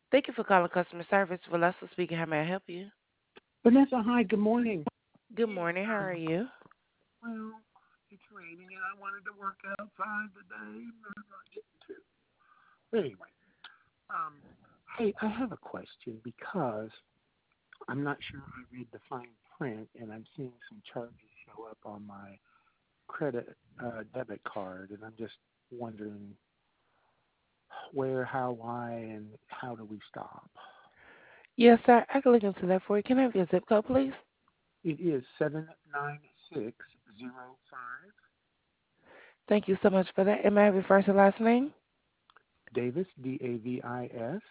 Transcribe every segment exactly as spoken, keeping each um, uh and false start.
Thank you for calling customer service. Vanessa speaking. How may I help you? Vanessa, hi, good morning. Good Hey, morning. How are um, you? well, it's raining and I wanted to work outside today, but I'm not getting to. But anyway, um, hey, I have a question because I'm not sure I read the fine print and I'm seeing some charges show up on my credit uh, debit card, and I'm just wondering where, how, why, and how do we stop? Yes, sir. I can look into that for you. Can I have your zip code, please? It is seven nine six zero five. Thank you so much for that. And may I have your first and last name? Davis, D A V I S.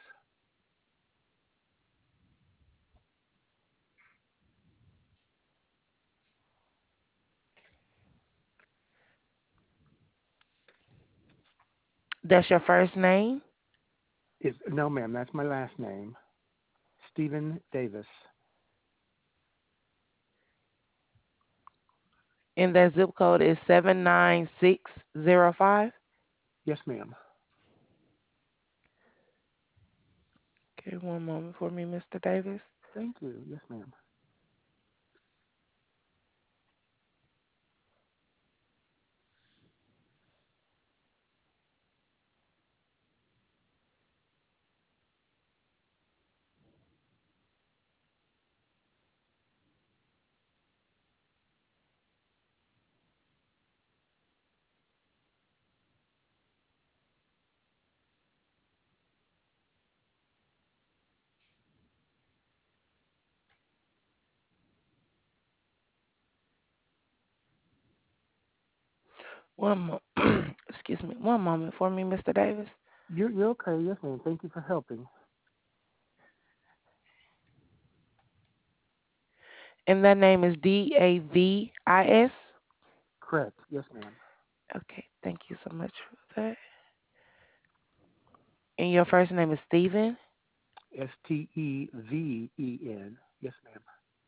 That's your first name. Is no, ma'am. That's my last name, Stephen Davis. And that zip code is seven nine six zero five. Yes, ma'am. Okay, one moment for me, Mister Davis. Thank you. Yes, ma'am. One mo- excuse me. One moment for me, Mister Davis. You're, you're okay. Yes, ma'am. Thank you for helping. And that name is D A V I S. Correct. Yes, ma'am. Okay, thank you so much for that. And your first name is Stephen. S T E V E N. Yes, ma'am.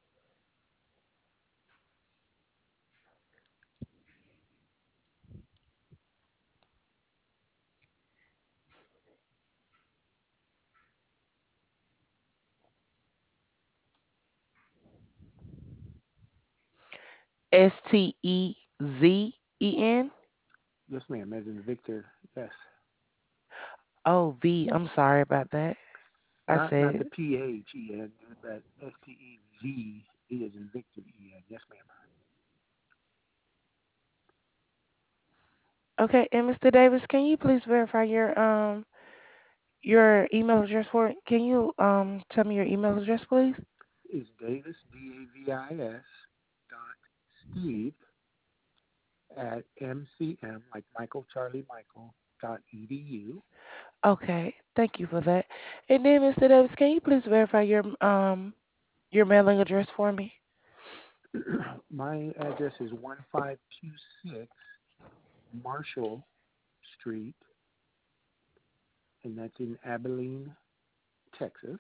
S T E Z E N. Yes, ma'am. As in Victor. Yes. Oh, V. I'm sorry about that. I Not not the said, P H E N, but S T E V. V as in Victor E N. Yes, ma'am. okay. And Mister Davis, can you please verify your um your email address for it? Can you um tell me your email address, please? Is Davis D A V I S dot Steve at M C M like Michael Charlie Michael dot edu. Okay, thank you for that. And then, Mister Davis, can you please verify your um your mailing address for me? My address is one five two six Marshall Street, and that's in Abilene, Texas.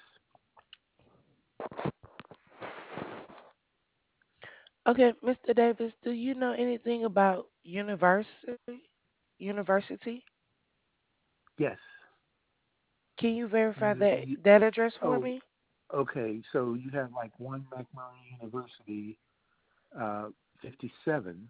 Okay, Mister Davis, do you know anything about university? University? Yes. Can you verify You, that you, that address for oh, me? okay. So you have like one McMurray University, uh, fifty-seven,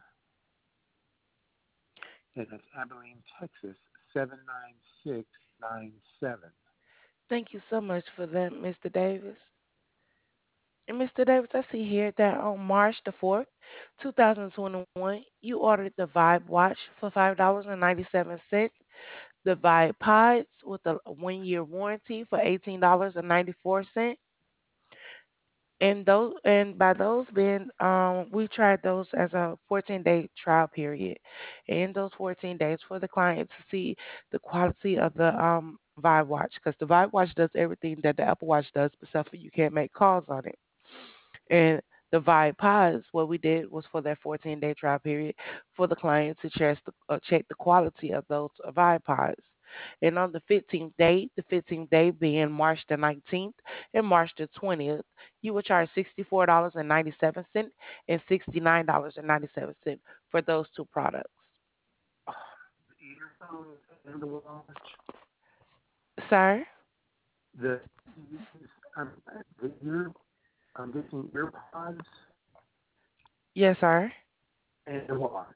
and that's Abilene, Texas, seven nine six nine seven. Thank you so much for that, Mister Davis. And Mister Davis, I see here that on March the fourth, two thousand twenty-one, you ordered the Vibe watch for five dollars and ninety-seven cents, the Vibe Pods with a one year warranty for eighteen dollars and ninety-four cents. And those and by those being um we tried those as a fourteen day trial period. In those fourteen days for the client to see the quality of the um Vibe watch, because the Vibe watch does everything that the Apple Watch does, except for you can't make calls on it. And the Vibe Pods, what we did was for that fourteen day trial period for the client to check the, uh, check the quality of those Vibe Pods. And on the fifteenth day, the fifteenth day being March the nineteenth and March the twentieth, you will charge sixty-four dollars and ninety-seven cents and sixty-nine dollars and ninety-seven cents for those two products. The earphones and the watch. Sir? The I'm the ear I'm getting earpods Yes, sir. and what?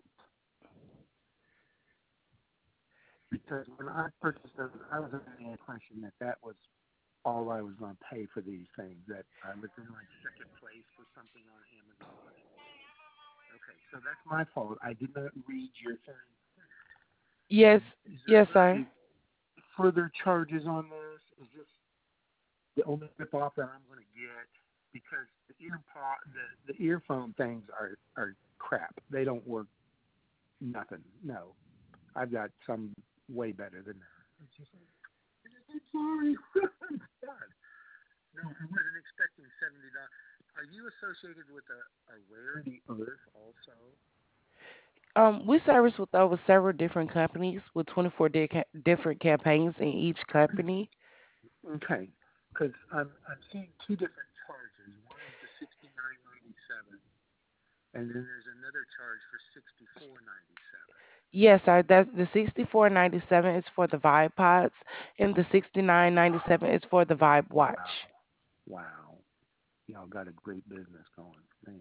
Because when I purchased those, I was under the impression that that was all I was going to pay for these things. That I was in like second place for something on Amazon. Okay, so that's my fault. I did not read your thing. Yes, Um, is there yes, going to sir. be further charges on this? Is this the only rip off that I'm going to get? Because the earpod, the, the earphone things are are crap. They don't work. Nothing. No, I've got some way better than that. It's just, I'm sorry. God. No, I wasn't expecting seventy dollars. Are you associated with a, a Rare the Earth also? Um, we service with over several different companies with twenty-four di- ca- different campaigns in each company. Okay, because I'm I'm seeing two different charges. One is the sixty nine ninety seven, and then there's another charge for sixty four ninety seven. Yes, sir. That's the sixty-four ninety-seven is for the Vibe Pods, and the sixty-nine ninety-seven is for the Vibe Watch. Wow, wow, y'all got a great business going, man.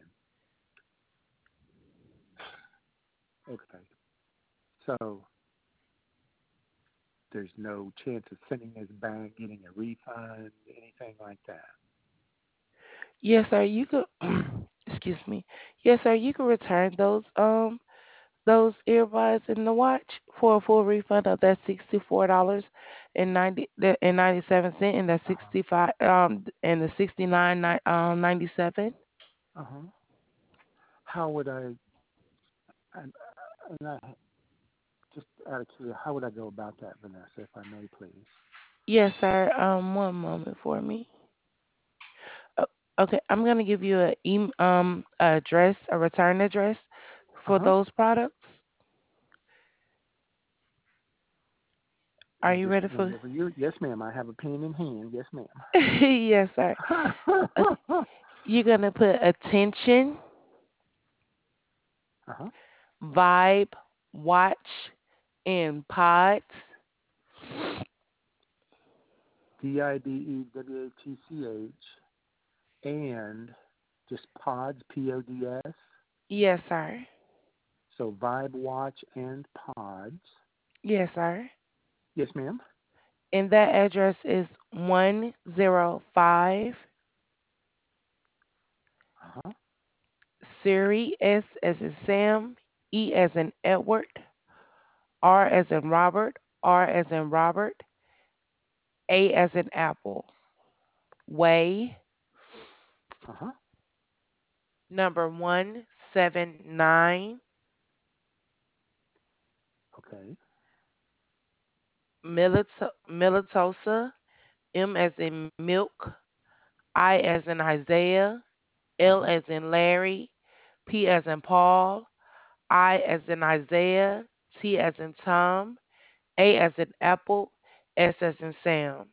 Okay, so there's no chance of sending this back, getting a refund, anything like that. Yes, sir. You could, excuse me. Yes, sir. You can return those um those earbuds in the watch for a full refund of that sixty-four dollars and ninety and ninety-seven cent and that Uh huh. sixty-five um and the sixty-nine ni- um ninety-seven. Uh huh. How would I? And, and I, just out of curiosity, how would I go about that, Vanessa, if I may, please? Yes, sir. Um, one moment for me. O- Okay, I'm gonna give you a em um address, a return address Uh for huh. those products. Are And you just ready for? whenever you, yes, ma'am. I have a pen in hand. Yes, ma'am. Yes, sir. Okay, you're gonna put attention, uh huh. vibe, watch, and pods. D I B E W A T C H and just pods, P O D S. Yes, sir. So Vibe Watch and pods. Yes, sir. Yes, ma'am. And that address is one oh five Uh huh. Siri, S as in Sam, E as in Edward, R as in Robert, R as in Robert, A as in Apple. Way, Uh huh. number one seven nine, Okay. Milito- Militosa, M as in milk, I as in Isaiah, Uh L huh. as in Larry, P as in Paul, I as in Isaiah, T as in Tom, A as in Apple, S as in Sam.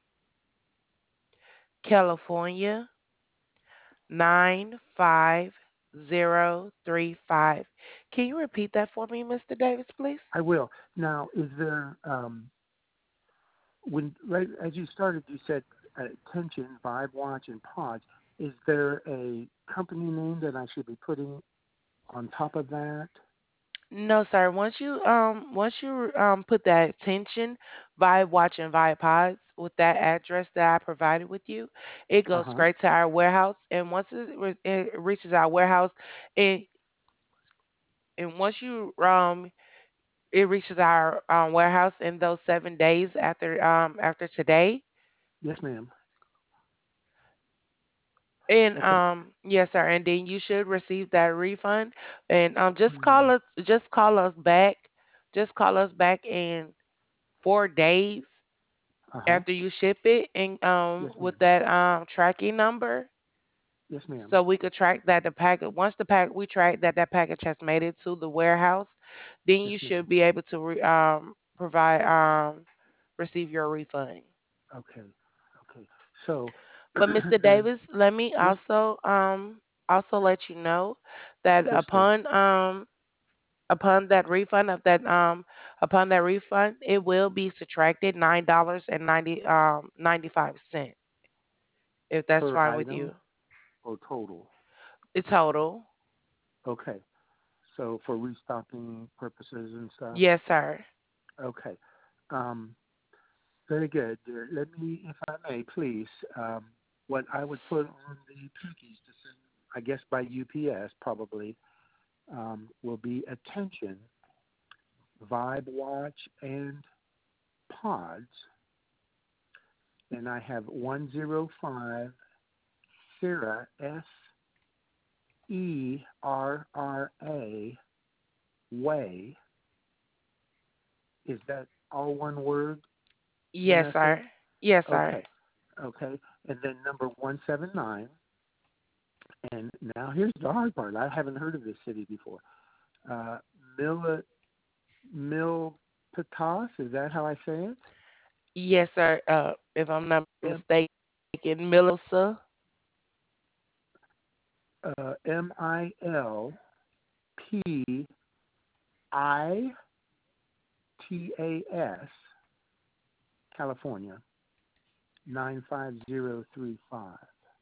California, nine five zero three five. Can you repeat that for me, mister Davis, please? I will. Now, is there um, when right as you started, you said uh, attention, Vibe Watch, and Pods. Is there a company name that I should be putting on top of that? No, sir. Once you um once you um put that attention Vibe Watch and Vibe Pods with that address that I provided with you, it Uh goes huh. straight to our warehouse. And once it, re- it reaches our warehouse, it and once you um it reaches our um, warehouse in those seven days after um after today. Yes, ma'am. And Okay. um yes, sir. And then you should receive that refund. And um just call Hmm. us just call us back. Just call us back in four days Uh huh. after you ship it and um Yes, with ma'am. that um tracking number Yes, ma'am. so we could track that the packet once the pack we track that that package has made it to the warehouse, then Yes, you ma'am. should be able to re- um provide um receive your refund. Okay. Okay. So, But mister and Davis, let me yes, also um also let you know that yes, ma'am. upon um Upon that refund of that um upon that refund, it will be subtracted nine dollars and ninety um ninety five cent if that's Per fine with item you. or total? The total. Okay. So for restocking purposes and stuff? Yes, sir. Okay. Um, very good. Dear. Let me, if I may, please, um, what I would put on the package to send, I guess by U P S probably, um, will be attention, Vibe Watch, and pods. And I have one oh five Sierra, S E R R A, Way. Is that all one word, Yes, Vanessa? sir. Yes, sir. Okay. Okay. And then number one seventy-nine. And now here's the hard part. I haven't heard of this city before. Uh, Mil Milpitas, is that how I say it? Yes, sir. Uh, if I'm not M mistaken, Milosa. uh, M I L P I T A S, California, nine five zero three five.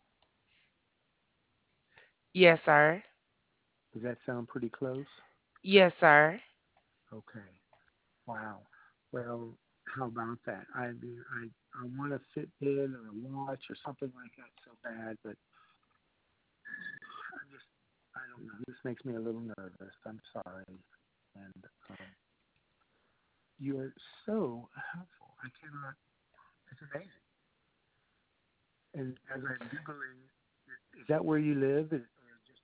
Yes, sir. Does that sound pretty close? Yes, sir. Okay. Wow. Well, how about that? I mean, I I want to fit in or a watch or something like that so bad, but I just I don't know. This makes me a little nervous. I'm sorry, and um, you are so helpful. I cannot. It's amazing. And as I'm googling, is that where you live? Is, or just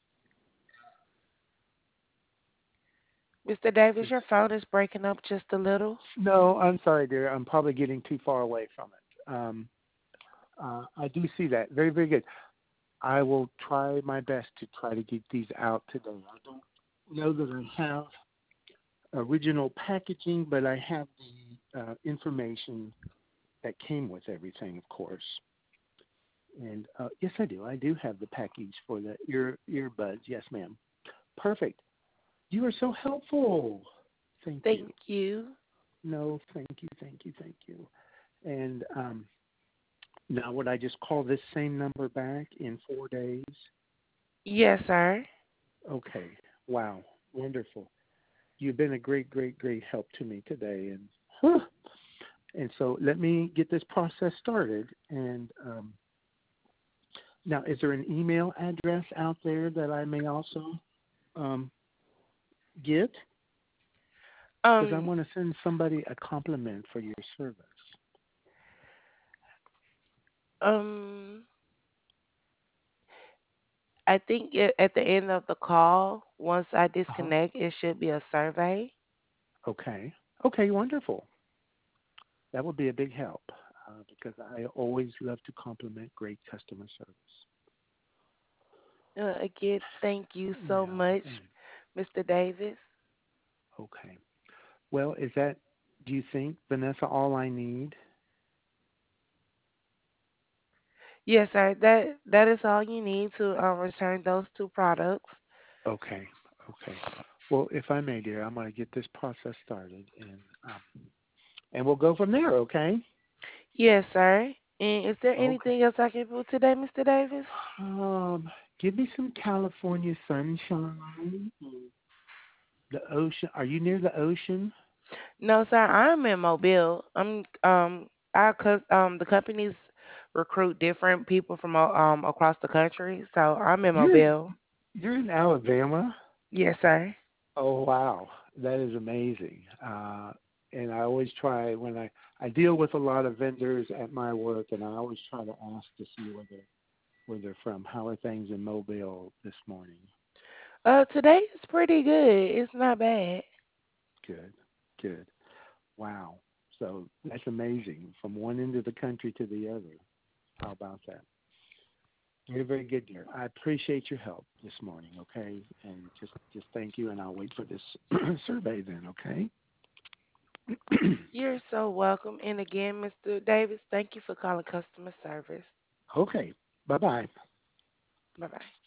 mister Davis, is your phone is breaking up just a little. no? I'm sorry, dear. I'm probably getting too far away from it. Um, uh, I do see that. Very, very good. I will try my best to try to get these out today. I don't know that I have original packaging, but I have the uh, information that came with everything, of course. And uh, yes, I do. I do have the package for the ear earbuds. Yes, ma'am. Perfect. You are so helpful. Thank you. Thank you. No, thank you, thank you, thank you. And um, now, would I just call this same number back in four days? Yes, sir. Okay. Wow. Wonderful. You've been a great, great, great help to me today. And whew, and so let me get this process started. And um, now, is there an email address out there that I may also um, get? Because I Um, want to send somebody a compliment for your service. um, I think it, at the end of the call, once I Uh-huh. disconnect, it should be a survey. Okay. Okay, wonderful. That would be a big help uh, because I always love to compliment great customer service. Uh, again, thank you so Now, much, and, mister Davis. okay. Well, is that, do you think, Vanessa, all I need? Yes, sir. That that is all you need to um, return those two products. Okay. Okay. Well, if I may, dear, I'm going to get this process started, and um, and we'll go from there. Okay. Yes, sir. And is there Okay. anything else I can do today, mister Davis? Um, give me some California sunshine. and The ocean. Are you near the ocean? No, sir. I'm in Mobile. I'm um our cus um the companies recruit different people from uh, um across the country, so I'm in You're in, Mobile. you're in Alabama. Yes, sir. Oh wow, that is amazing. Uh, and I always try when I I deal with a lot of vendors at my work, and I always try to ask to see where they're where they're from. How are things in Mobile this morning? Uh, today is pretty good. It's not bad. Good, good. Wow. So that's amazing from one end of the country to the other. How about that? Very, very good, dear. I appreciate your help this morning, okay? And just, just thank you, and I'll wait for this survey then, okay? You're so welcome. And again, mister Davis, thank you for calling customer service. Okay. Bye bye. Bye bye.